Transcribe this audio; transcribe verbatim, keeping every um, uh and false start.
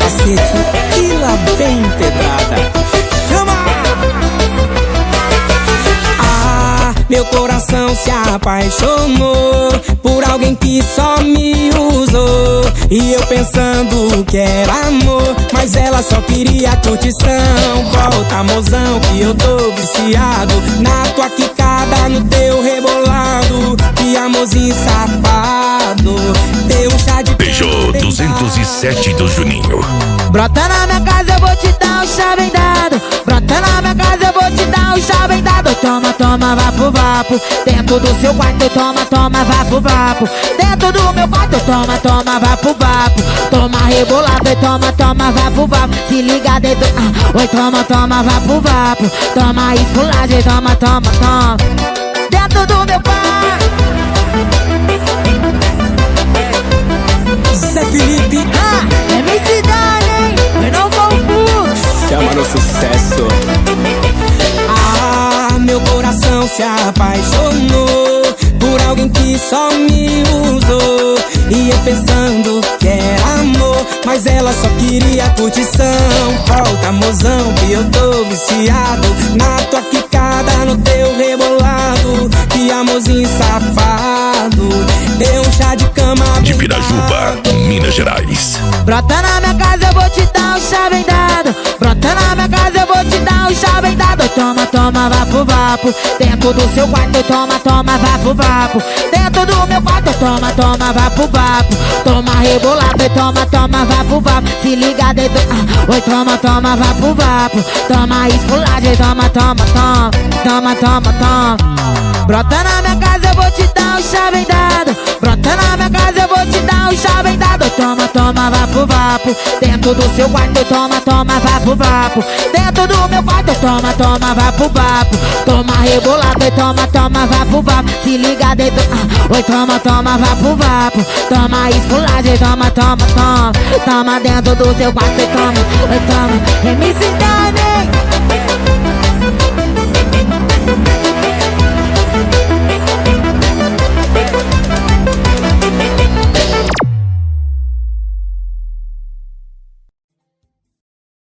cacete e lá vem pedrada. Chama! Ah, meu coração se apaixonou por alguém que só me usou. E eu pensando que era amor, mas ela só queria curtição. Volta, mozão, que eu tô viciado na tua quicada, no teu rebolado. Que amorzinho safado, teu chá de Peugeot duzentos e sete do Juninho. Brota na minha casa, eu vou te dar um chá bem dado. Brota na minha casa, eu vou te dar um chá bem dado. Toma, toma, vapo, vapo. Dentro do seu quarto, toma, toma, vapo, vapo. Dentro do meu quarto, toma, toma, vapo, vapo. Toma rebolado, e toma, toma, vapo, vapo. Se liga dentro, ah, oi, toma, toma, vapo, vapo. Toma esculagem, toma, toma, toma. Dentro do meu quarto. Zé Felipe, ah, é minha cidade, hein? Eu não vou por. chama no sucesso. Ah, meu coração se apaixonou por alguém que só me usou. E eu pensando que era amor, mas ela só queria curtição. Volta, mozão, que eu tô viciado na tua quicada, no teu rebolado. Que amorzinho safado, deu um chá de cama De Pirajuba, Minas Gerais. Brota na minha casa, eu vou te dar um chá bem dado. Brota na minha casa, eu vou te dar um chá bem dado. Toma, toma, vapo, vapo. Dentro do seu quarto, toma, toma, vapo, vapo. Dentro do meu quarto, toma, toma, vapo, vapo. Toma rebolado, e toma, toma, vapo, vapo. Se liga dentro, ah, oi, toma, toma, vapo, vapo. Toma esculagem, toma, toma, toma. Toma, toma, toma. Brota na minha casa, eu vou te dar um chá bem dado. Brota na minha casa, eu vou te dar um chá bem dado. Toma, toma, vapo, vapo. Dentro do seu quarto, toma, toma, vapo, vapo. Dentro do meu quarto, toma, toma, vapo, vapo. Toma rebolado, e toma, toma, vapo, vapo. Se liga dentro, ah, oi, toma, toma, vapo, vapo. Toma esculagem, toma, toma, toma. Toma dentro do seu quarto, e toma, oi, toma. M C Dani.